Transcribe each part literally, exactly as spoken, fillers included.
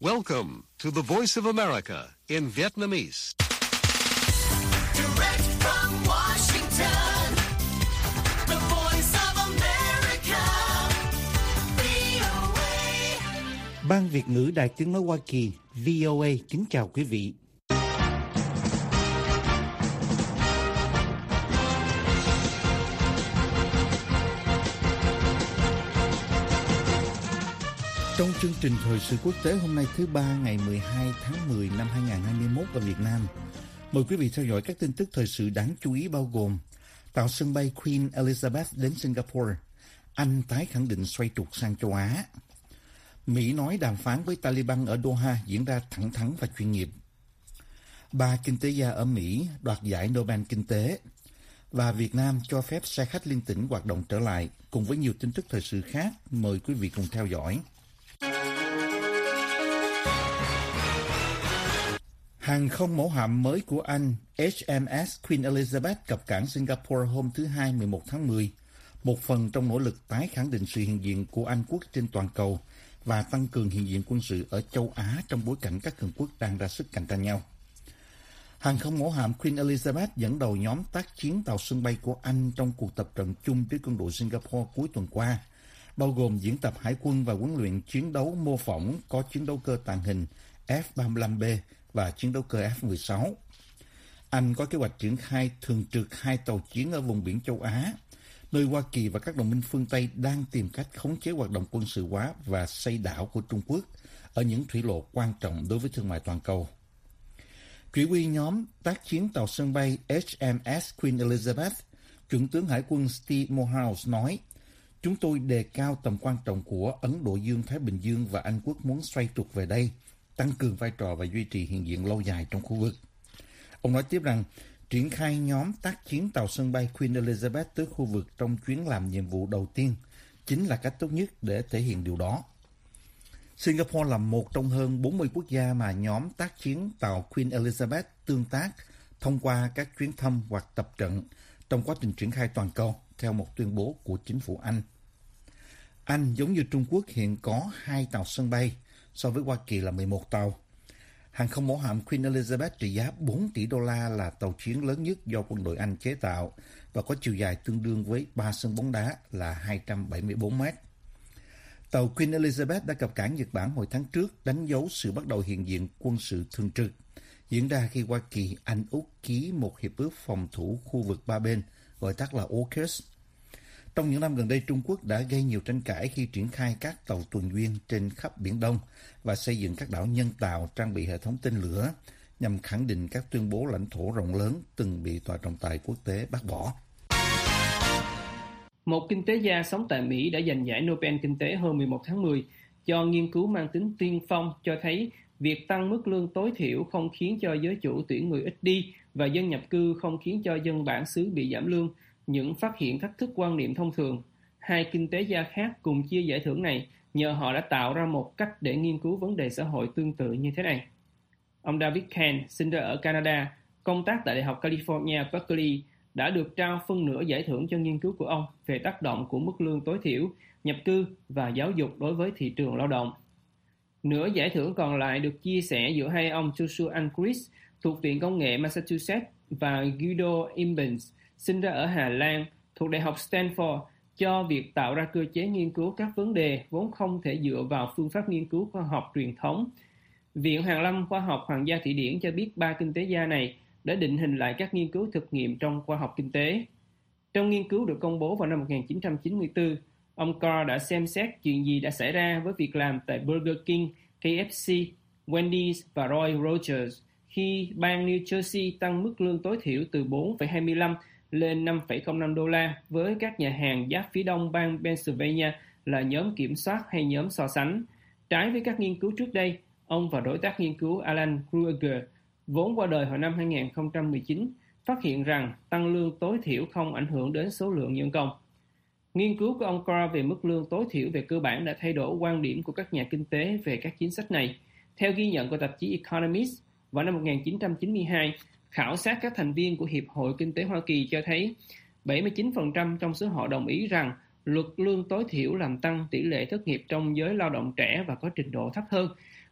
Welcome to the Voice of America in Vietnamese. Direct from Washington, the Voice of America, vê o a. Ban Việt ngữ Đài Tiếng nói Hoa Kỳ vê o a kính chào quý vị. Trong chương trình thời sự quốc tế hôm nay thứ ba ngày mười hai tháng mười năm hai nghìn không trăm hai mươi mốt ở Việt Nam, mời quý vị theo dõi các tin tức thời sự đáng chú ý bao gồm: tàu sân bay Queen Elizabeth đến Singapore, Anh tái khẳng định xoay trục sang châu Á, Mỹ nói đàm phán với Taliban ở Doha diễn ra thẳng thắn và chuyên nghiệp, ba kinh tế gia ở Mỹ đoạt giải Nobel Kinh tế, và Việt Nam cho phép xe khách liên tỉnh hoạt động trở lại, cùng với nhiều tin tức thời sự khác. Mời quý vị cùng theo dõi. Hàng không mẫu hạm mới của Anh H M S Queen Elizabeth cập cảng Singapore hôm thứ Hai mười một tháng mười, một phần trong nỗ lực tái khẳng định sự hiện diện của Anh quốc trên toàn cầu và tăng cường hiện diện quân sự ở châu Á trong bối cảnh các cường quốc đang ra sức cạnh tranh nhau. Hàng không mẫu hạm Queen Elizabeth dẫn đầu nhóm tác chiến tàu sân bay của Anh trong cuộc tập trận chung với quân đội Singapore cuối tuần qua, bao gồm diễn tập hải quân và huấn luyện chiến đấu mô phỏng có chiến đấu cơ tàng hình F ba mươi lăm B và chiến đấu cơ F mười sáu. Anh có kế hoạch triển khai thường trực hai tàu chiến ở vùng biển châu Á, nơi Hoa Kỳ và các đồng minh phương Tây đang tìm cách khống chế hoạt động quân sự hóa và xây đảo của Trung Quốc ở những thủy lộ quan trọng đối với thương mại toàn cầu. Chỉ huy nhóm tác chiến tàu sân bay H M S Queen Elizabeth, Chuẩn tướng Hải quân Steve Morehouse nói: "Chúng tôi đề cao tầm quan trọng của Ấn Độ Dương-Thái Bình Dương và Anh quốc muốn xoay trục về đây, tăng cường vai trò và duy trì hiện diện lâu dài trong khu vực." Ông nói tiếp rằng triển khai nhóm tác chiến tàu sân bay Queen Elizabeth tới khu vực trong chuyến làm nhiệm vụ đầu tiên chính là cách tốt nhất để thể hiện điều đó. Singapore là một trong hơn bốn mươi quốc gia mà nhóm tác chiến tàu Queen Elizabeth tương tác thông qua các chuyến thăm hoặc tập trận trong quá trình triển khai toàn cầu, theo một tuyên bố của chính phủ Anh. Anh, giống như Trung Quốc, hiện có hai tàu sân bay, so với Hoa Kỳ là mười một tàu. Hàng không mẫu hạm Queen Elizabeth trị giá bốn tỷ đô la là tàu chiến lớn nhất do quân đội Anh chế tạo và có chiều dài tương đương với ba sân bóng đá là hai trăm bảy mươi bốn mét. Tàu Queen Elizabeth đã cập cảng Nhật Bản hồi tháng trước, đánh dấu sự bắt đầu hiện diện quân sự thường trực, diễn ra khi Hoa Kỳ, Anh, Úc ký một hiệp ước phòng thủ khu vực ba bên, gọi tắt là AUKUS. Trong những năm gần đây, Trung Quốc đã gây nhiều tranh cãi khi triển khai các tàu tuần duyên trên khắp Biển Đông và xây dựng các đảo nhân tạo trang bị hệ thống tên lửa nhằm khẳng định các tuyên bố lãnh thổ rộng lớn từng bị Tòa trọng tài quốc tế bác bỏ. Một kinh tế gia sống tại Mỹ đã giành giải Nobel Kinh tế hôm mười một tháng mười cho nghiên cứu mang tính tiên phong cho thấy việc tăng mức lương tối thiểu không khiến cho giới chủ tuyển người ít đi và dân nhập cư không khiến cho dân bản xứ bị giảm lương, những phát hiện thách thức quan niệm thông thường. Hai kinh tế gia khác cùng chia giải thưởng này nhờ họ đã tạo ra một cách để nghiên cứu vấn đề xã hội tương tự như thế này. Ông David Kent, sinh ra ở Canada, công tác tại Đại học California, Berkeley, đã được trao phân nửa giải thưởng cho nghiên cứu của ông về tác động của mức lương tối thiểu, nhập cư và giáo dục đối với thị trường lao động. Nửa giải thưởng còn lại được chia sẻ giữa hai ông Joshua Anquist thuộc Viện Công nghệ Massachusetts và Guido Imbens, sinh ra ở Hà Lan, thuộc Đại học Stanford, cho việc tạo ra cơ chế nghiên cứu các vấn đề vốn không thể dựa vào phương pháp nghiên cứu khoa học truyền thống. Viện Hàn lâm Khoa học Hoàng gia Thụy Điển cho biết ba kinh tế gia này đã định hình lại các nghiên cứu thực nghiệm trong khoa học kinh tế. Trong nghiên cứu được công bố vào năm một nghìn chín trăm chín mươi tư, ông Carr đã xem xét chuyện gì đã xảy ra với việc làm tại Burger King, K F C, Wendy's và Roy Rogers khi bang New Jersey tăng mức lương tối thiểu từ bốn phẩy hai mươi lăm lên năm phẩy không năm đô la với các nhà hàng giáp phía đông bang Pennsylvania là nhóm kiểm soát hay nhóm so sánh. Trái với các nghiên cứu trước đây, ông và đối tác nghiên cứu Alan Krueger, vốn qua đời hồi năm hai nghìn không trăm mười chín, phát hiện rằng tăng lương tối thiểu không ảnh hưởng đến số lượng nhân công. Nghiên cứu của ông Carr về mức lương tối thiểu về cơ bản đã thay đổi quan điểm của các nhà kinh tế về các chính sách này. Theo ghi nhận của tạp chí Economist, vào năm một nghìn chín trăm chín mươi hai, khảo sát các thành viên của Hiệp hội Kinh tế Hoa Kỳ cho thấy bảy mươi chín phần trăm trong số họ đồng ý rằng luật lương tối thiểu làm tăng tỷ lệ thất nghiệp trong giới lao động trẻ và có trình độ thấp hơn,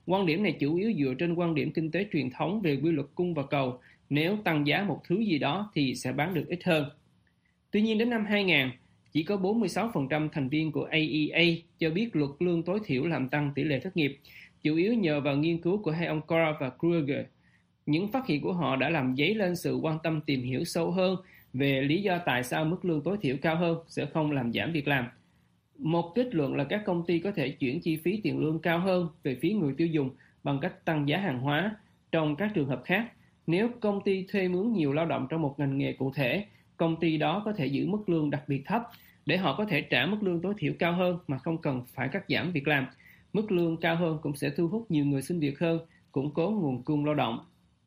Quan điểm này chủ yếu dựa trên quan điểm kinh tế truyền thống về quy luật cung và cầu. Nếu tăng giá một thứ gì đó thì sẽ bán được ít hơn. Tuy nhiên đến năm hai nghìn, chỉ có bốn mươi sáu phần trăm thành viên của a e a cho biết luật lương tối thiểu làm tăng tỷ lệ thất nghiệp, chủ yếu nhờ vào nghiên cứu của hai ông Carr và Krueger. Những phát hiện của họ đã làm dấy lên sự quan tâm tìm hiểu sâu hơn về lý do tại sao mức lương tối thiểu cao hơn sẽ không làm giảm việc làm. Một kết luận là các công ty có thể chuyển chi phí tiền lương cao hơn về phía người tiêu dùng bằng cách tăng giá hàng hóa. Trong các trường hợp khác, nếu công ty thuê mướn nhiều lao động trong một ngành nghề cụ thể, công ty đó có thể giữ mức lương đặc biệt thấp để họ có thể trả mức lương tối thiểu cao hơn mà không cần phải cắt giảm việc làm. Mức lương cao hơn cũng sẽ thu hút nhiều người xin việc hơn, củng cố nguồn cung lao động.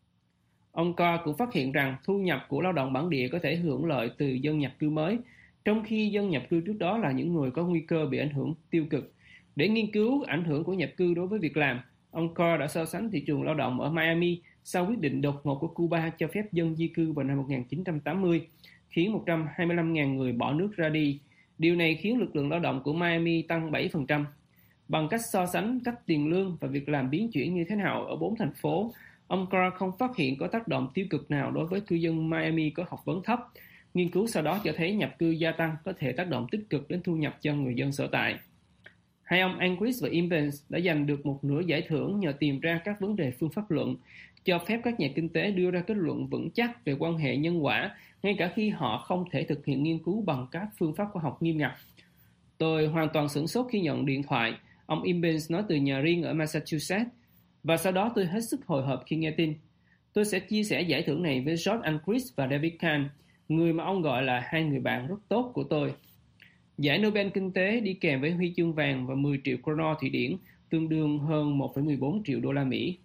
Ông Carr cũng phát hiện rằng thu nhập của lao động bản địa có thể hưởng lợi từ dân nhập cư mới, trong khi dân nhập cư trước đó là những người có nguy cơ bị ảnh hưởng tiêu cực. Để nghiên cứu ảnh hưởng của nhập cư đối với việc làm, ông Carr đã so sánh thị trường lao động ở Miami sau quyết định đột ngột của Cuba cho phép dân di cư vào năm một nghìn chín trăm tám mươi, khiến một trăm hai mươi lăm nghìn người bỏ nước ra đi. Điều này khiến lực lượng lao động của Miami tăng bảy phần trăm. Bằng cách so sánh cách tiền lương và việc làm biến chuyển như thế nào ở bốn thành phố, ông Carr không phát hiện có tác động tiêu cực nào đối với cư dân Miami có học vấn thấp. Nghiên cứu sau đó cho thấy nhập cư gia tăng có thể tác động tích cực đến thu nhập cho người dân sở tại. Hai ông Anquist và Imbens đã giành được một nửa giải thưởng nhờ tìm ra các vấn đề phương pháp luận, cho phép các nhà kinh tế đưa ra kết luận vững chắc về quan hệ nhân quả, ngay cả khi họ không thể thực hiện nghiên cứu bằng các phương pháp khoa học nghiêm ngặt. Tôi hoàn toàn sửng sốt khi nhận điện thoại, ông Imbens nói từ nhà riêng ở Massachusetts, và sau đó tôi hết sức hồi hộp khi nghe tin. Tôi sẽ chia sẻ giải thưởng này với George Anquist và David Kahn, người mà ông gọi là hai người bạn rất tốt của tôi. Giải Nobel Kinh tế đi kèm với huy chương vàng và mười triệu kroner Thụy Điển, tương đương hơn một phẩy mười bốn triệu đô la Mỹ.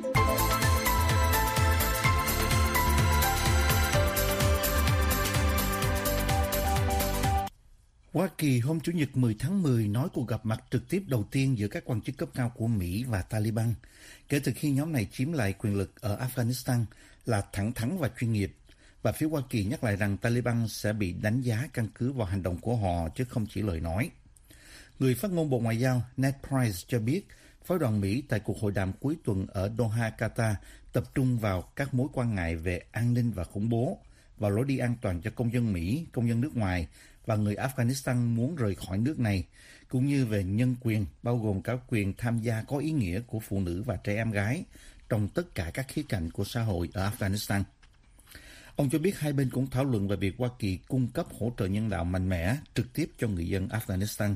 Hoa Kỳ hôm Chủ nhật mười tháng mười nói cuộc gặp mặt trực tiếp đầu tiên giữa các quan chức cấp cao của Mỹ và Taliban kể từ khi nhóm này chiếm lại quyền lực ở Afghanistan là thẳng thắn và chuyên nghiệp, và phía Hoa Kỳ nhắc lại rằng Taliban sẽ bị đánh giá căn cứ vào hành động của họ chứ không chỉ lời nói. Người phát ngôn Bộ Ngoại giao Ned Price cho biết phái đoàn Mỹ tại cuộc hội đàm cuối tuần ở Doha, Qatar tập trung vào các mối quan ngại về an ninh và khủng bố, vào lối đi an toàn cho công dân Mỹ, công dân nước ngoài và người Afghanistan muốn rời khỏi nước này, cũng như về nhân quyền, bao gồm cả quyền tham gia có ý nghĩa của phụ nữ và trẻ em gái trong tất cả các khía cạnh của xã hội ở Afghanistan. Ông cho biết hai bên cũng thảo luận về việc Hoa Kỳ cung cấp hỗ trợ nhân đạo mạnh mẽ trực tiếp cho người dân Afghanistan.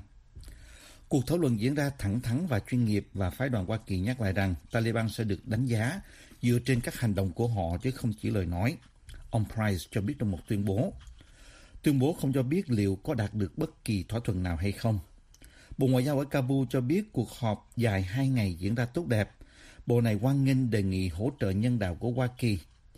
Cuộc thảo luận diễn ra thẳng thắn và chuyên nghiệp, và phái đoàn Hoa Kỳ nhắc lại rằng Taliban sẽ được đánh giá dựa trên các hành động của họ chứ không chỉ lời nói. Ông Price cho biết trong một tuyên bố. Tuyên bố không cho biết liệu có đạt được bất kỳ thỏa thuận nào hay không. Bộ Ngoại giao ở Kabul cho biết cuộc họp dài hai ngày diễn ra tốt đẹp. Bộ này hoan nghênh đề nghị hỗ trợ nhân đạo của Hoa Kỳ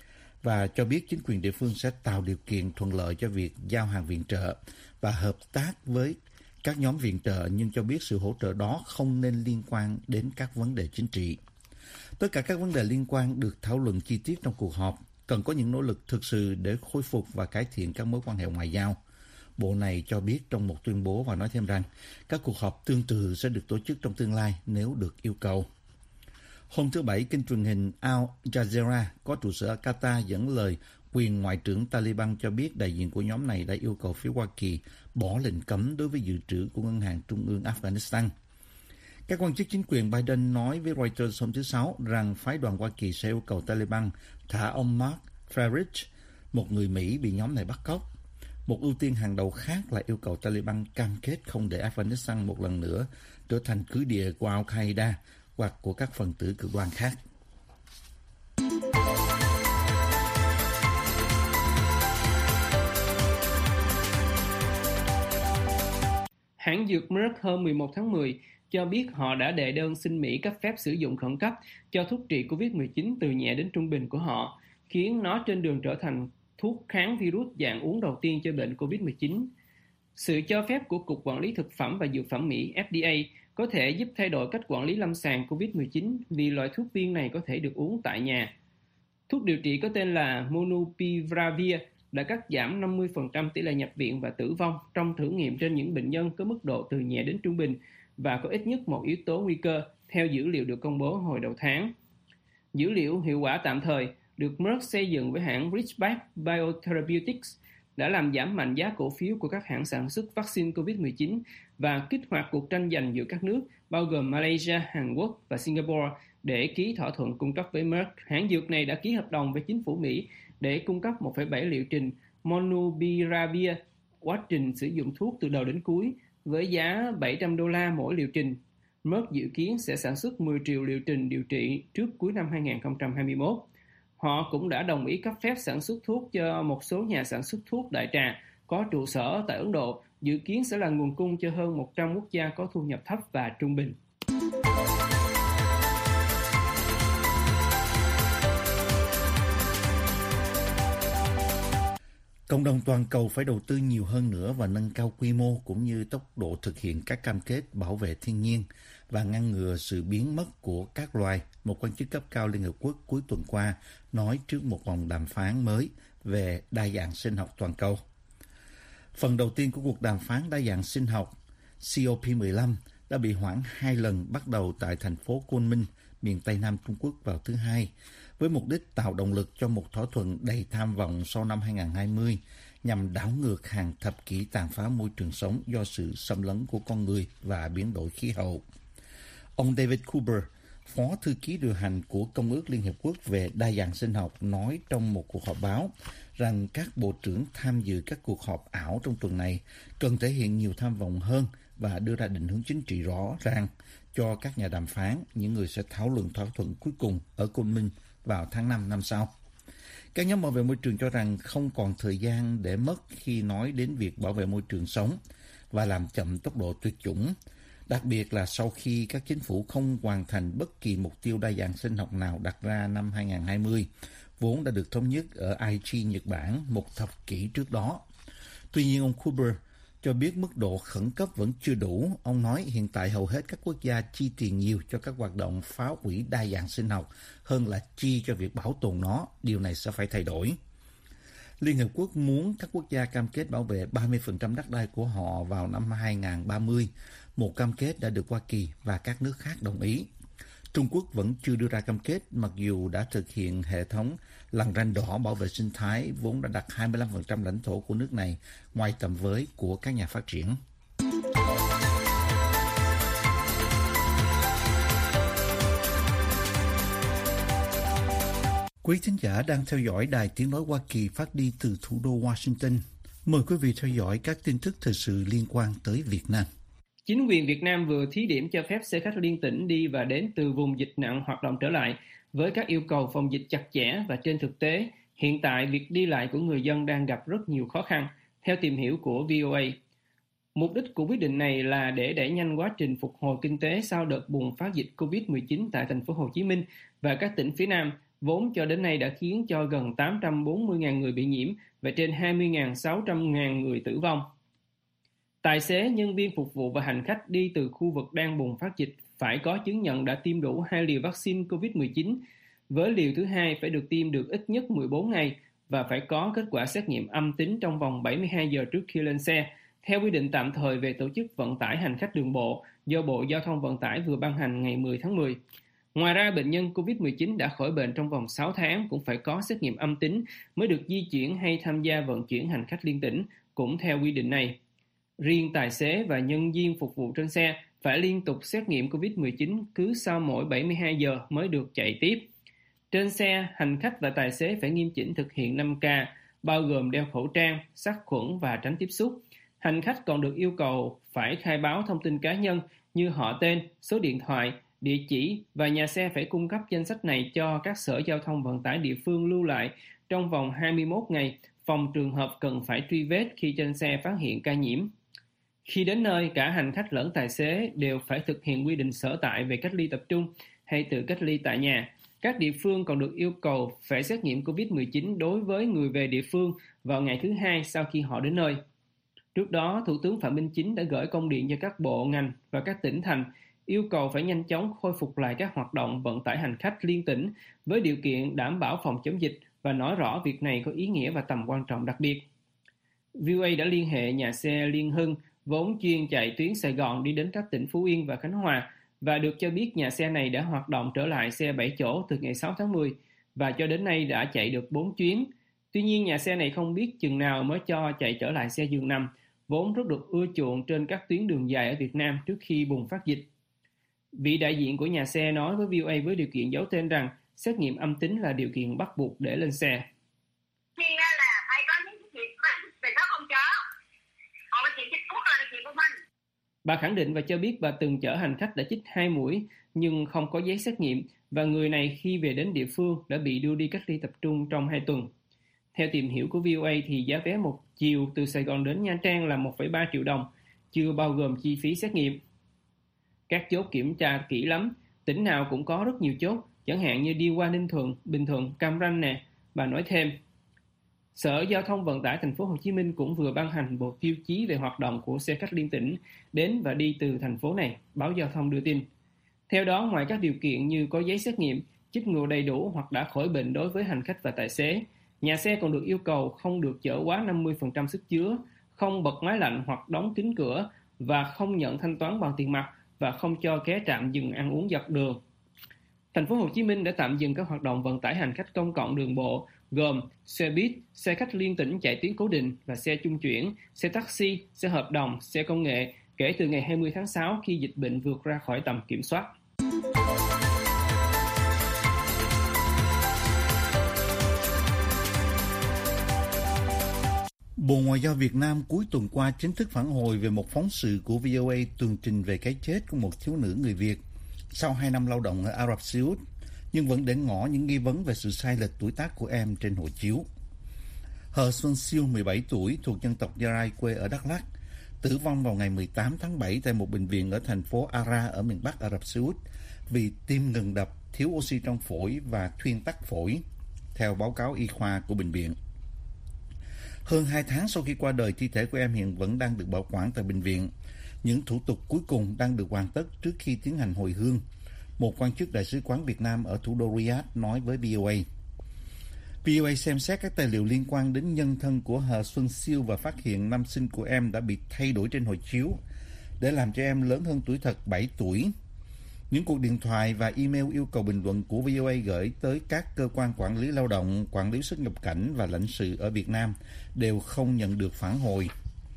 và cho biết chính quyền địa phương sẽ tạo điều kiện thuận lợi cho việc giao hàng viện trợ và hợp tác với các nhóm viện trợ, nhưng cho biết sự hỗ trợ đó không nên liên quan đến các vấn đề chính trị. Tất cả các vấn đề liên quan được thảo luận chi tiết trong cuộc họp. Cần có những nỗ lực thực sự để khôi phục và cải thiện các mối quan hệ ngoại giao. Bộ này cho biết trong một tuyên bố và nói thêm rằng các cuộc họp tương tự sẽ được tổ chức trong tương lai nếu được yêu cầu. Hôm thứ Bảy, kênh truyền hình Al Jazeera có trụ sở ở Qatar dẫn lời quyền Ngoại trưởng Taliban cho biết đại diện của nhóm này đã yêu cầu phía Hoa Kỳ bỏ lệnh cấm đối với dự trữ của Ngân hàng Trung ương Afghanistan. Các quan chức chính quyền Biden nói với Reuters hôm thứ Sáu rằng phái đoàn Hoa Kỳ sẽ yêu cầu Taliban thả ông Mark Farage, một người Mỹ bị nhóm này bắt cóc. Một ưu tiên hàng đầu khác là yêu cầu Taliban cam kết không để Afghanistan một lần nữa trở thành cứ địa của Al-Qaeda hoặc của các phần tử cực đoan khác. Hãng dược Merck hôm mười một tháng mười cho biết họ đã đệ đơn xin Mỹ cấp phép sử dụng khẩn cấp cho thuốc trị covid mười chín từ nhẹ đến trung bình của họ, khiến nó trên đường trở thành thuốc kháng virus dạng uống đầu tiên cho bệnh covid mười chín. Sự cho phép của Cục Quản lý Thực phẩm và Dược phẩm Mỹ F D A có thể giúp thay đổi cách quản lý lâm sàng covid mười chín vì loại thuốc viên này có thể được uống tại nhà. Thuốc điều trị có tên là Molnupiravir đã cắt giảm năm mươi phần trăm tỷ lệ nhập viện và tử vong trong thử nghiệm trên những bệnh nhân có mức độ từ nhẹ đến trung bình và có ít nhất một yếu tố nguy cơ, theo dữ liệu được công bố hồi đầu tháng. Dữ liệu hiệu quả tạm thời được Merck xây dựng với hãng Ridgeback Biotherapeutics đã làm giảm mạnh giá cổ phiếu của các hãng sản xuất vaccine covid mười chín và kích hoạt cuộc tranh giành giữa các nước bao gồm Malaysia, Hàn Quốc và Singapore để ký thỏa thuận cung cấp với Merck. Hãng dược này đã ký hợp đồng với chính phủ Mỹ để cung cấp một phẩy bảy liệu trình Monupiravir, quá trình sử dụng thuốc từ đầu đến cuối với giá bảy trăm đô la mỗi liệu trình. Merck dự kiến sẽ sản xuất mười triệu liệu trình điều trị trước cuối năm hai không hai mốt. Họ cũng đã đồng ý cấp phép sản xuất thuốc cho một số nhà sản xuất thuốc đại trà có trụ sở tại Ấn Độ, dự kiến sẽ là nguồn cung cho hơn một trăm quốc gia có thu nhập thấp và trung bình. Cộng đồng toàn cầu phải đầu tư nhiều hơn nữa và nâng cao quy mô cũng như tốc độ thực hiện các cam kết bảo vệ thiên nhiên và ngăn ngừa sự biến mất của các loài, một quan chức cấp cao Liên Hợp Quốc cuối tuần qua nói trước một vòng đàm phán mới về đa dạng sinh học toàn cầu. Phần đầu tiên của cuộc đàm phán đa dạng sinh học C O P mười lăm đã bị hoãn hai lần, bắt đầu tại thành phố Côn Minh, miền Tây Nam Trung Quốc vào thứ Hai, với mục đích tạo động lực cho một thỏa thuận đầy tham vọng sau năm hai không hai không nhằm đảo ngược hàng thập kỷ tàn phá môi trường sống do sự xâm lấn của con người và biến đổi khí hậu. Ông David Kuber, Phó Thư ký điều hành của Công ước Liên Hiệp Quốc về đa dạng sinh học, nói trong một cuộc họp báo rằng các bộ trưởng tham dự các cuộc họp ảo trong tuần này cần thể hiện nhiều tham vọng hơn và đưa ra định hướng chính trị rõ ràng cho các nhà đàm phán, những người sẽ thảo luận thỏa thuận cuối cùng ở Côn Minh vào tháng năm năm sau. Các nhóm bảo vệ môi trường cho rằng không còn thời gian để mất khi nói đến việc bảo vệ môi trường sống và làm chậm tốc độ tuyệt chủng, đặc biệt là sau khi các chính phủ không hoàn thành bất kỳ mục tiêu đa dạng sinh học nào đặt ra năm hai không hai không, vốn đã được thống nhất ở Aichi, Nhật Bản một thập kỷ trước đó. Tuy nhiên, ông Kuber cho biết mức độ khẩn cấp vẫn chưa đủ. Ông nói hiện tại hầu hết các quốc gia chi tiền nhiều cho các hoạt động phá hủy đa dạng sinh học hơn là chi cho việc bảo tồn nó. Điều này sẽ phải thay đổi. Liên Hợp Quốc muốn các quốc gia cam kết bảo vệ ba mươi phần trăm đất đai của họ vào năm hai không ba không, một cam kết đã được Hoa Kỳ và các nước khác đồng ý. Trung Quốc vẫn chưa đưa ra cam kết, mặc dù đã thực hiện hệ thống lằn ranh đỏ bảo vệ sinh thái vốn đã đặt hai mươi lăm phần trăm lãnh thổ của nước này ngoài tầm với của các nhà phát triển. Quý thính giả đang theo dõi Đài Tiếng nói Hoa Kỳ phát đi từ thủ đô Washington. Mời quý vị theo dõi các tin tức thời sự liên quan tới Việt Nam. Chính quyền Việt Nam vừa thí điểm cho phép xe khách liên tỉnh đi và đến từ vùng dịch nặng hoạt động trở lại với các yêu cầu phòng dịch chặt chẽ, và trên thực tế, hiện tại việc đi lại của người dân đang gặp rất nhiều khó khăn, theo tìm hiểu của vê o a. Mục đích của quyết định này là để đẩy nhanh quá trình phục hồi kinh tế sau đợt bùng phát dịch covid mười chín tại thành phố Hồ Chí Minh và các tỉnh phía Nam, vốn cho đến nay đã khiến cho gần tám trăm bốn mươi nghìn người bị nhiễm và trên hai mươi nghìn sáu trăm nghìn người tử vong. Tài xế, nhân viên phục vụ và hành khách đi từ khu vực đang bùng phát dịch phải có chứng nhận đã tiêm đủ hai liều vaccine covid mười chín, với liều thứ hai phải được tiêm được ít nhất mười bốn ngày và phải có kết quả xét nghiệm âm tính trong vòng bảy mươi hai giờ trước khi lên xe, theo quy định tạm thời về tổ chức vận tải hành khách đường bộ do Bộ Giao thông Vận tải vừa ban hành ngày mười tháng mười. Ngoài ra, bệnh nhân covid mười chín đã khỏi bệnh trong vòng sáu tháng cũng phải có xét nghiệm âm tính mới được di chuyển hay tham gia vận chuyển hành khách liên tỉnh, cũng theo quy định này. Riêng tài xế và nhân viên phục vụ trên xe phải liên tục xét nghiệm covid mười chín cứ sau mỗi bảy mươi hai giờ mới được chạy tiếp. Trên xe, hành khách và tài xế phải nghiêm chỉnh thực hiện năm K, bao gồm đeo khẩu trang, sát khuẩn và tránh tiếp xúc. Hành khách còn được yêu cầu phải khai báo thông tin cá nhân như họ tên, số điện thoại, địa chỉ, và nhà xe phải cung cấp danh sách này cho các sở giao thông vận tải địa phương lưu lại trong vòng hai mươi mốt ngày, phòng trường hợp cần phải truy vết khi trên xe phát hiện ca nhiễm. Khi đến nơi, cả hành khách lẫn tài xế đều phải thực hiện quy định sở tại về cách ly tập trung hay tự cách ly tại nhà. Các địa phương còn được yêu cầu phải xét nghiệm covid mười chín đối với người về địa phương vào ngày thứ hai sau khi họ đến nơi. Trước đó, Thủ tướng Phạm Minh Chính đã gửi công điện cho các bộ, ngành và các tỉnh thành yêu cầu phải nhanh chóng khôi phục lại các hoạt động vận tải hành khách liên tỉnh với điều kiện đảm bảo phòng chống dịch, và nói rõ việc này có ý nghĩa và tầm quan trọng đặc biệt. vê o a đã liên hệ nhà xe Liên Hưng, vốn chuyên chạy tuyến Sài Gòn đi đến các tỉnh Phú Yên và Khánh Hòa, và được cho biết nhà xe này đã hoạt động trở lại xe bảy chỗ từ ngày sáu tháng mười và cho đến nay đã chạy được bốn chuyến. Tuy nhiên, nhà xe này không biết chừng nào mới cho chạy trở lại xe giường nằm, vốn rất được ưa chuộng trên các tuyến đường dài ở Việt Nam trước khi bùng phát dịch. Vị đại diện của nhà xe nói với vê o a với điều kiện giấu tên rằng xét nghiệm âm tính là điều kiện bắt buộc để lên xe. Khi là phải có những cái chuyện về đó không cho, còn cái chuyện chích thuốc là chuyện của mình. Bà khẳng định và cho biết bà từng chở hành khách đã chích hai mũi nhưng không có giấy xét nghiệm và người này khi về đến địa phương đã bị đưa đi cách ly tập trung trong hai tuần. Theo tìm hiểu của vê o a thì giá vé một chiều từ Sài Gòn đến Nha Trang là một phẩy ba triệu đồng, chưa bao gồm chi phí xét nghiệm. Các chốt kiểm tra kỹ lắm, tỉnh nào cũng có rất nhiều chốt, chẳng hạn như đi qua Ninh Thuận, Bình Thuận, Cam Ranh nè. Bà nói thêm, Sở Giao thông Vận tải Thành phố Hồ Chí Minh cũng vừa ban hành bộ tiêu chí về hoạt động của xe khách liên tỉnh đến và đi từ thành phố này, báo Giao thông đưa tin. Theo đó, ngoài các điều kiện như có giấy xét nghiệm, chích ngừa đầy đủ hoặc đã khỏi bệnh đối với hành khách và tài xế, nhà xe còn được yêu cầu không được chở quá năm mươi phần trăm sức chứa, không bật máy lạnh hoặc đóng kín cửa và không nhận thanh toán bằng tiền mặt và không cho ghé trạm dừng ăn uống dọc đường. Thành phố Hồ Chí Minh đã tạm dừng các hoạt động vận tải hành khách công cộng đường bộ gồm xe buýt, xe khách liên tỉnh chạy tuyến cố định và xe trung chuyển, xe taxi, xe hợp đồng, xe công nghệ kể từ ngày hai mươi tháng sáu khi dịch bệnh vượt ra khỏi tầm kiểm soát. Bộ Ngoại giao Việt Nam cuối tuần qua chính thức phản hồi về một phóng sự của vê o a tường trình về cái chết của một thiếu nữ người Việt sau hai năm lao động ở Ả Rập Xê Út, nhưng vẫn để ngỏ những nghi vấn về sự sai lệch tuổi tác của em trên hộ chiếu. Hờ Xuân Siêu, mười bảy tuổi, thuộc dân tộc Gia Rai, quê ở Đắk Lắk, tử vong vào ngày mười tám tháng bảy tại một bệnh viện ở thành phố Ara ở miền Bắc Ả Rập Xê Út vì tim ngừng đập, thiếu oxy trong phổi và thuyên tắc phổi, theo báo cáo y khoa của bệnh viện. Hơn hai tháng sau khi qua đời, thi thể của em hiện vẫn đang được bảo quản tại bệnh viện. Những thủ tục cuối cùng đang được hoàn tất trước khi tiến hành hồi hương, một quan chức Đại sứ quán Việt Nam ở thủ đô Riyadh nói với vê o a. vê o a xem xét các tài liệu liên quan đến nhân thân của Hờ Xuân Siêu và phát hiện năm sinh của em đã bị thay đổi trên hộ chiếu để làm cho em lớn hơn tuổi thật bảy tuổi. Những cuộc điện thoại và email yêu cầu bình luận của vê o a gửi tới các cơ quan quản lý lao động, quản lý xuất nhập cảnh và lãnh sự ở Việt Nam đều không nhận được phản hồi.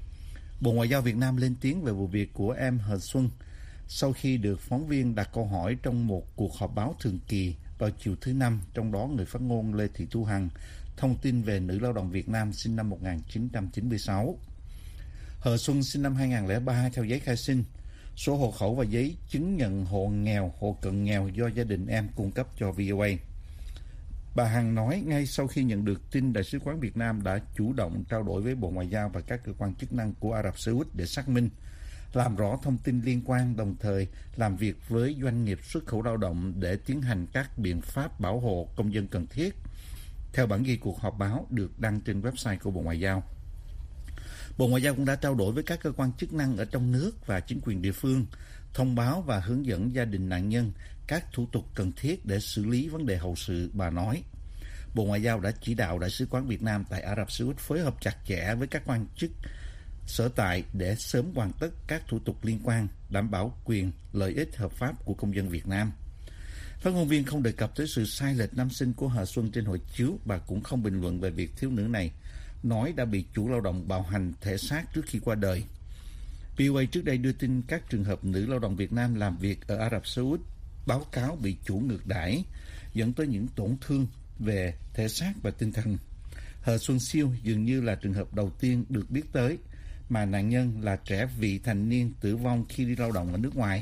Bộ Ngoại giao Việt Nam lên tiếng về vụ việc của em Hờ Xuân sau khi được phóng viên đặt câu hỏi trong một cuộc họp báo thường kỳ vào chiều thứ Năm, trong đó người phát ngôn Lê Thị Thu Hằng thông tin về nữ lao động Việt Nam sinh năm một nghìn chín trăm chín mươi sáu. Hờ Xuân sinh năm hai nghìn không trăm lẻ ba theo giấy khai sinh, sổ hộ khẩu và giấy chứng nhận hộ nghèo, hộ cận nghèo do gia đình em cung cấp cho vê o a. Bà Hằng nói ngay sau khi nhận được tin, Đại sứ quán Việt Nam đã chủ động trao đổi với Bộ Ngoại giao và các cơ quan chức năng của Ả Rập Xê Út để xác minh, làm rõ thông tin liên quan, đồng thời làm việc với doanh nghiệp xuất khẩu lao động để tiến hành các biện pháp bảo hộ công dân cần thiết, theo bản ghi cuộc họp báo được đăng trên website của Bộ Ngoại giao. Bộ Ngoại giao cũng đã trao đổi với các cơ quan chức năng ở trong nước và chính quyền địa phương, thông báo và hướng dẫn gia đình nạn nhân các thủ tục cần thiết để xử lý vấn đề hậu sự, bà nói. Bộ Ngoại giao đã chỉ đạo Đại sứ quán Việt Nam tại Ả Rập Xê Út phối hợp chặt chẽ với các quan chức sở tại để sớm hoàn tất các thủ tục liên quan, đảm bảo quyền, lợi ích hợp pháp của công dân Việt Nam. Phát ngôn viên không đề cập tới sự sai lệch năm sinh của Hờ Xuân trên hộ chiếu. Bà cũng không bình luận về việc thiếu nữ này nói đã bị chủ lao động bạo hành thể xác trước khi qua đời. vê o a trước đây đưa tin các trường hợp nữ lao động Việt Nam làm việc ở Ả Rập Xê Út báo cáo bị chủ ngược đãi, dẫn tới những tổn thương về thể xác và tinh thần. Hờ Xuân Siêu dường như là trường hợp đầu tiên được biết tới mà nạn nhân là trẻ vị thành niên tử vong khi đi lao động ở nước ngoài.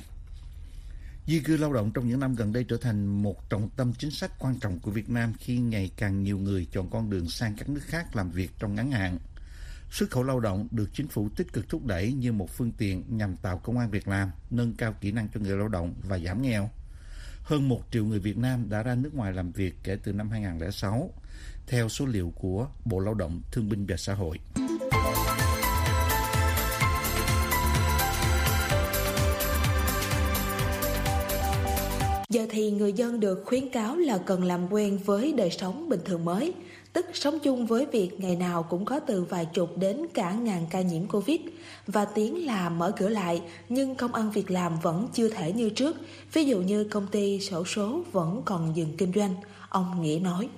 Di cư lao động trong những năm gần đây trở thành một trọng tâm chính sách quan trọng của Việt Nam khi ngày càng nhiều người chọn con đường sang các nước khác làm việc trong ngắn hạn. Xuất khẩu lao động được chính phủ tích cực thúc đẩy như một phương tiện nhằm tạo công ăn việc làm, nâng cao kỹ năng cho người lao động và giảm nghèo. Hơn một triệu người Việt Nam đã ra nước ngoài làm việc kể từ năm hai nghìn không trăm lẻ sáu, theo số liệu của Bộ Lao động, Thương binh và Xã hội. Giờ thì người dân được khuyến cáo là cần làm quen với đời sống bình thường mới, tức sống chung với việc ngày nào cũng có từ vài chục đến cả ngàn ca nhiễm Covid, và tiếng là mở cửa lại nhưng công ăn việc làm vẫn chưa thể như trước. Ví dụ như công ty xổ số vẫn còn dừng kinh doanh. Ông Nghĩa nói: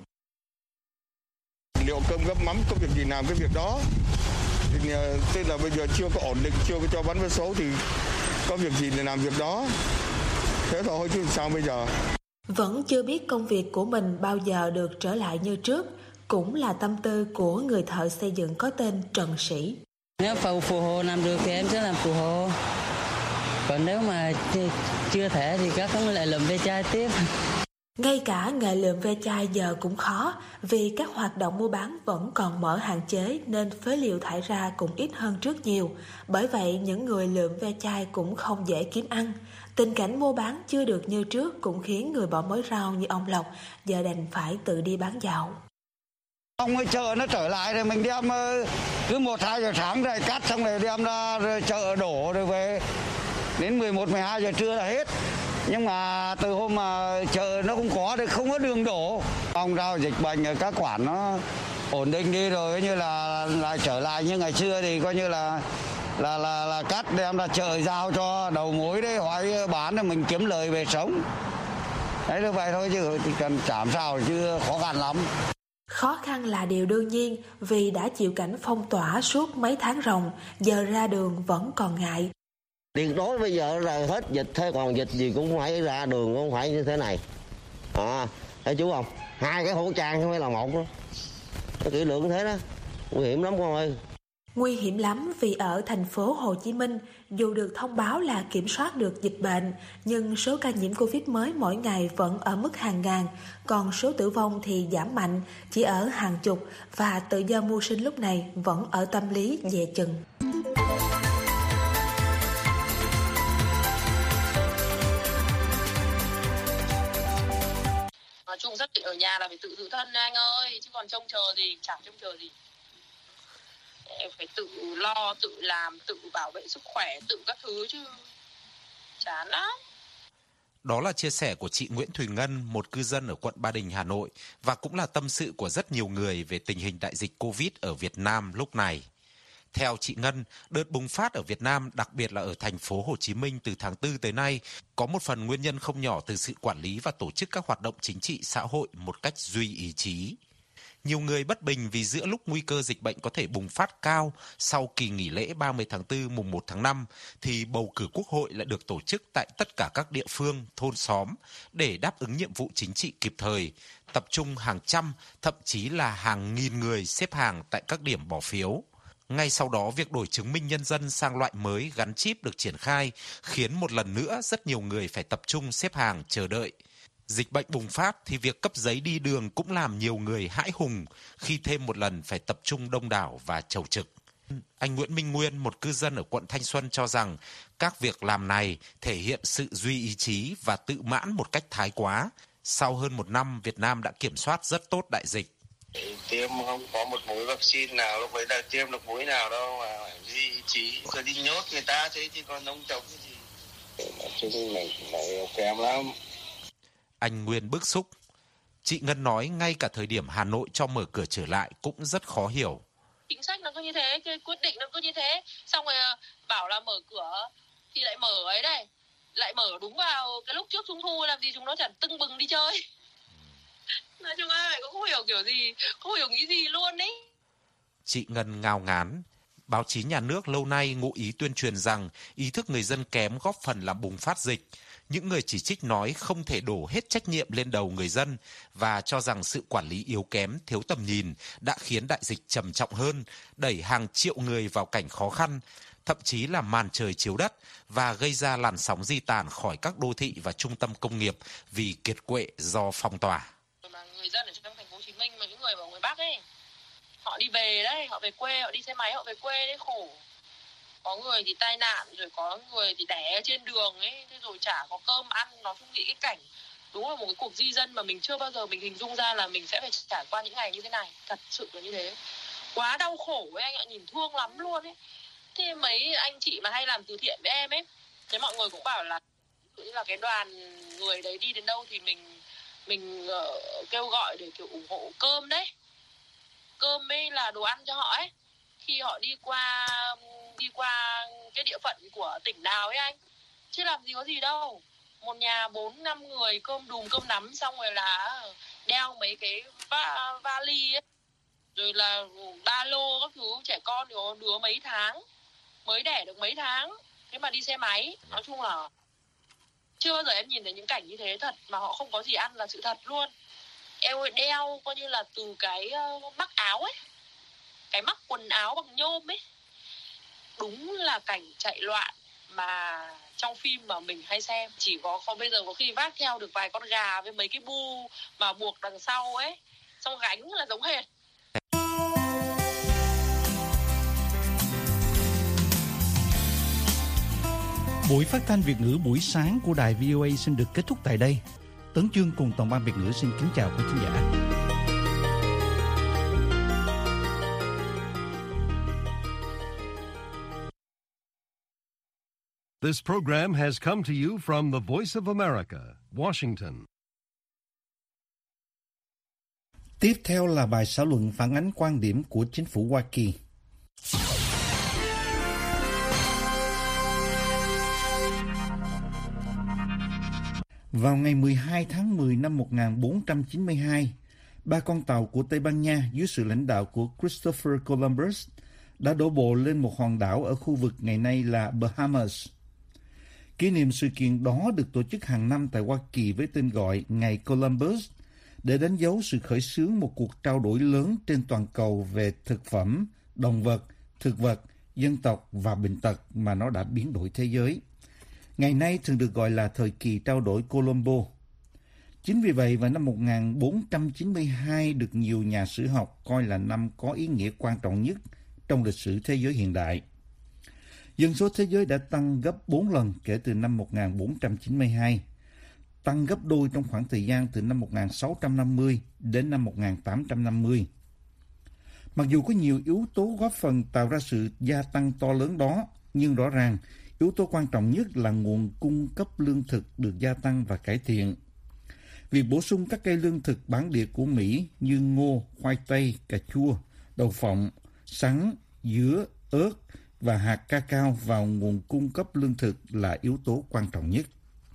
Liệu cơm gấp mắm có việc gì làm cái việc đó, thì, tức là bây giờ chưa có ổn định, chưa có cho bán vé số thì có việc gì để làm việc đó, thế thôi chứ sao bây giờ. Vẫn chưa biết công việc của mình bao giờ được trở lại như trước, cũng là tâm tư của người thợ xây dựng có tên Trần Sĩ. Nếu phụ, phụ hồ làm được thì em sẽ làm phụ hồ, còn nếu mà chưa thể thì các cũng lại lượm ve chai tiếp. Ngay cả nghề lượm ve chai giờ cũng khó, vì các hoạt động mua bán vẫn còn mở hạn chế nên phế liệu thải ra cũng ít hơn trước nhiều. Bởi vậy những người lượm ve chai cũng không dễ kiếm ăn. Tình cảnh mua bán chưa được như trước cũng khiến người bỏ mớ rau như ông Lộc giờ đành phải tự đi bán dạo. Ông ơi, chợ nó trở lại rồi mình đem cứ một hai giờ sáng rồi cắt xong rồi đem ra rồi chợ đổ rồi về đến mười một mười hai giờ trưa là hết. Nhưng mà từ hôm mà chợ nó không có thì không có đường đổ. Ông rau dịch bệnh ở các quản nó ổn định đi rồi, coi như là lại trở lại như ngày xưa thì coi như là là là, là cắt đem ra chợ giao cho đầu mối đấy hỏi bán rồi mình kiếm lời về sống. Đấy là vậy thôi chứ thì cần chảm sao chứ khó khăn lắm. Khó khăn là điều đương nhiên vì đã chịu cảnh phong tỏa suốt mấy tháng ròng, giờ ra đường vẫn còn ngại. Tuyệt đối bây giờ là hết dịch, thế còn dịch gì cũng phải ra đường, không phải như thế này. À, thấy chú không? Hai cái khẩu trang không phải là một đó. Cái kỹ lượng thế đó, nguy hiểm lắm con ơi. Nguy hiểm lắm vì ở thành phố Hồ Chí Minh, dù được thông báo là kiểm soát được dịch bệnh, nhưng số ca nhiễm Covid mới mỗi ngày vẫn ở mức hàng ngàn, còn số tử vong thì giảm mạnh, chỉ ở hàng chục, và tự do mưu sinh lúc này vẫn ở tâm lý dè chừng. Nói chung rất định ở nhà là phải tự giữ thân anh ơi, chứ còn trông chờ gì, chẳng trông chờ gì. Em phải tự lo, tự làm, tự bảo vệ sức khỏe, tự các thứ chứ. Chán lắm. Đó là chia sẻ của chị Nguyễn Thùy Ngân, một cư dân ở quận Ba Đình, Hà Nội, và cũng là tâm sự của rất nhiều người về tình hình đại dịch Covid ở Việt Nam lúc này. Theo chị Ngân, đợt bùng phát ở Việt Nam, đặc biệt là ở thành phố Hồ Chí Minh từ tháng tư tới nay, có một phần nguyên nhân không nhỏ từ sự quản lý và tổ chức các hoạt động chính trị xã hội một cách duy ý chí. Nhiều người bất bình vì giữa lúc nguy cơ dịch bệnh có thể bùng phát cao sau kỳ nghỉ lễ ba mươi tháng tư mùng một tháng năm, thì bầu cử quốc hội lại được tổ chức tại tất cả các địa phương, thôn xóm để đáp ứng nhiệm vụ chính trị kịp thời, tập trung hàng trăm, thậm chí là hàng nghìn người xếp hàng tại các điểm bỏ phiếu. Ngay sau đó, việc đổi chứng minh nhân dân sang loại mới gắn chip được triển khai, khiến một lần nữa rất nhiều người phải tập trung xếp hàng chờ đợi. Dịch bệnh bùng phát thì việc cấp giấy đi đường cũng làm nhiều người hãi hùng khi thêm một lần phải tập trung đông đảo và chầu trực. Anh Nguyễn Minh Nguyên, một cư dân ở quận Thanh Xuân cho rằng các việc làm này thể hiện sự duy ý chí và tự mãn một cách thái quá. Sau hơn một năm, Việt Nam đã kiểm soát rất tốt đại dịch. Tiêm không có một mũi vaccine nào, lúc ấy là tiêm được mũi nào đâu mà duy ý chí, rồi đi nhốt người ta thế chứ còn ông chồng cái gì. Chứ này này kém lắm. Anh Nguyên bức xúc. Chị Ngân nói ngay cả thời điểm Hà Nội cho mở cửa trở lại cũng rất khó hiểu. Chính sách nó cứ như thế, cái quyết định nó cứ như thế, xong rồi bảo là mở cửa thì lại mở ấy đây, lại mở đúng vào cái lúc trước Trung thu, làm gì chúng nó chẳng tưng bừng đi chơi. Nói chung là cũng không hiểu kiểu gì, không hiểu nghĩ gì luôn ấy. Chị Ngân ngao ngán. Báo chí nhà nước lâu nay ngụ ý tuyên truyền rằng ý thức người dân kém góp phần làm bùng phát dịch. Những người chỉ trích nói không thể đổ hết trách nhiệm lên đầu người dân và cho rằng sự quản lý yếu kém, thiếu tầm nhìn đã khiến đại dịch trầm trọng hơn, đẩy hàng triệu người vào cảnh khó khăn, thậm chí là màn trời chiếu đất và gây ra làn sóng di tản khỏi các đô thị và trung tâm công nghiệp vì kiệt quệ do phong tỏa. Mà người dân ở trong thành phố Hồ Chí Minh, mà những người ở ngoài Bắc ấy, họ đi về đấy, họ về quê, họ đi xe máy, họ về quê đấy, khổ. Có người thì tai nạn, rồi có người thì đẻ ở trên đường ấy, thế rồi chả có cơm ăn. Nó không nghĩ cái cảnh đúng là một cái cuộc di dân mà mình chưa bao giờ mình hình dung ra là mình sẽ phải trải qua những ngày như thế này. Thật sự là như thế. Quá đau khổ ấy anh ạ, nhìn thương lắm luôn ấy. Thế mấy anh chị mà hay làm từ thiện với em ấy, thế mọi người cũng bảo là như là cái đoàn người đấy đi đến đâu thì mình mình uh, kêu gọi để kiểu ủng hộ cơm đấy. cơm ấy là đồ ăn cho họ ấy, khi họ đi qua đi qua cái địa phận của tỉnh nào ấy anh, chứ làm gì có gì đâu. Một nhà bốn năm người cơm đùm cơm nắm, xong rồi là đeo mấy cái va, vali ấy, rồi là ba lô các thứ, trẻ con thì có đứa mấy tháng, mới đẻ được mấy tháng, thế mà đi xe máy. Nói chung là chưa bao giờ em nhìn thấy những cảnh như thế thật, mà họ không có gì ăn là sự thật luôn. Em ơi, đeo coi như là từ cái mắc áo ấy, cái mắc quần áo bằng nhôm ấy, đúng là cảnh chạy loạn mà trong phim mà mình hay xem. Chỉ có không bây giờ có khi vác theo được vài con gà với mấy cái bu mà buộc đằng sau ấy, xong gánh là giống hệt. Buổi phát thanh Việt ngữ buổi sáng của đài vê o a xin được kết thúc tại đây. Tấn Chương cùng toàn ban Việt ngữ xin kính chào quý khán giả. This program has come to you from the Voice of America, Washington. Tiếp theo là bài xã luận phản ánh quan điểm của chính phủ Hoa Kỳ. Vào ngày mười hai tháng mười năm một nghìn bốn trăm chín mươi hai, ba con tàu của Tây Ban Nha dưới sự lãnh đạo của Christopher Columbus đã đổ bộ lên một hòn đảo ở khu vực ngày nay là Bahamas. Kỷ niệm sự kiện đó được tổ chức hàng năm tại Hoa Kỳ với tên gọi Ngày Columbus để đánh dấu sự khởi xướng một cuộc trao đổi lớn trên toàn cầu về thực phẩm, động vật, thực vật, dân tộc và bệnh tật mà nó đã biến đổi thế giới. Ngày nay thường được gọi là thời kỳ trao đổi Colombo. Chính vì vậy, vào năm một nghìn bốn trăm chín mươi hai được nhiều nhà sử học coi là năm có ý nghĩa quan trọng nhất trong lịch sử thế giới hiện đại. Dân số thế giới đã tăng gấp bốn lần kể từ năm một nghìn bốn trăm chín mươi hai, tăng gấp đôi trong khoảng thời gian từ năm một nghìn sáu trăm năm mươi đến năm một nghìn tám trăm năm mươi. Mặc dù có nhiều yếu tố góp phần tạo ra sự gia tăng to lớn đó, nhưng rõ ràng yếu tố quan trọng nhất là nguồn cung cấp lương thực được gia tăng và cải thiện. Việc bổ sung các cây lương thực bản địa của Mỹ như ngô, khoai tây, cà chua, đậu phộng, sắn, dứa, ớt và hạt cacao vào nguồn cung cấp lương thực là yếu tố quan trọng nhất.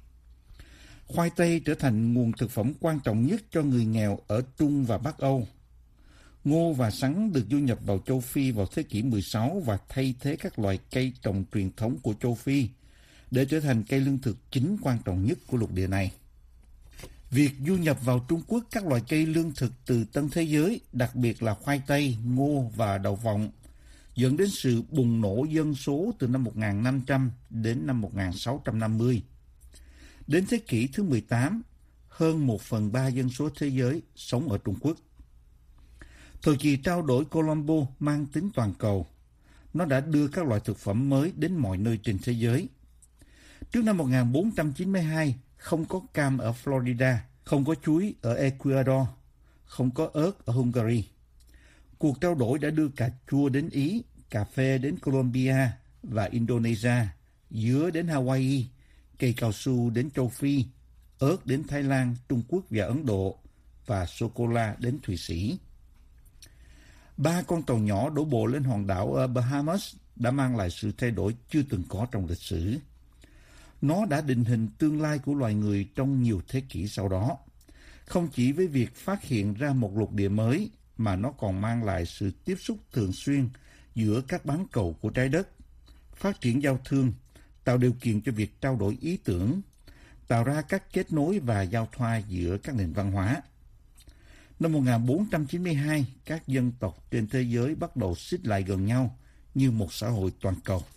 Khoai tây trở thành nguồn thực phẩm quan trọng nhất cho người nghèo ở Trung và Bắc Âu. Ngô và sắn được du nhập vào châu Phi vào thế kỷ mười sáu và thay thế các loại cây trồng truyền thống của châu Phi để trở thành cây lương thực chính quan trọng nhất của lục địa này. Việc du nhập vào Trung Quốc các loại cây lương thực từ Tân Thế Giới, đặc biệt là khoai tây, ngô và đậu phộng, dẫn đến sự bùng nổ dân số từ năm một nghìn năm trăm đến năm một nghìn sáu trăm năm mươi. Đến thế kỷ thứ mười tám, hơn một phần ba dân số thế giới sống ở Trung Quốc. Thời kỳ trao đổi Colombo mang tính toàn cầu. Nó đã đưa các loại thực phẩm mới đến mọi nơi trên thế giới. Trước năm một nghìn bốn trăm chín mươi hai, không có cam ở Florida, không có chuối ở Ecuador, không có ớt ở Hungary. Cuộc trao đổi đã đưa cà chua đến Ý, cà phê đến Colombia và Indonesia, dứa đến Hawaii, cây cao su đến châu Phi, ớt đến Thái Lan, Trung Quốc và Ấn Độ, và sô-cô-la đến Thụy Sĩ. Ba con tàu nhỏ đổ bộ lên hòn đảo ở Bahamas đã mang lại sự thay đổi chưa từng có trong lịch sử. Nó đã định hình tương lai của loài người trong nhiều thế kỷ sau đó. Không chỉ với việc phát hiện ra một lục địa mới, mà nó còn mang lại sự tiếp xúc thường xuyên giữa các bán cầu của trái đất, phát triển giao thương, tạo điều kiện cho việc trao đổi ý tưởng, tạo ra các kết nối và giao thoa giữa các nền văn hóa. Năm một nghìn bốn trăm chín mươi hai, các dân tộc trên thế giới bắt đầu xích lại gần nhau như một xã hội toàn cầu.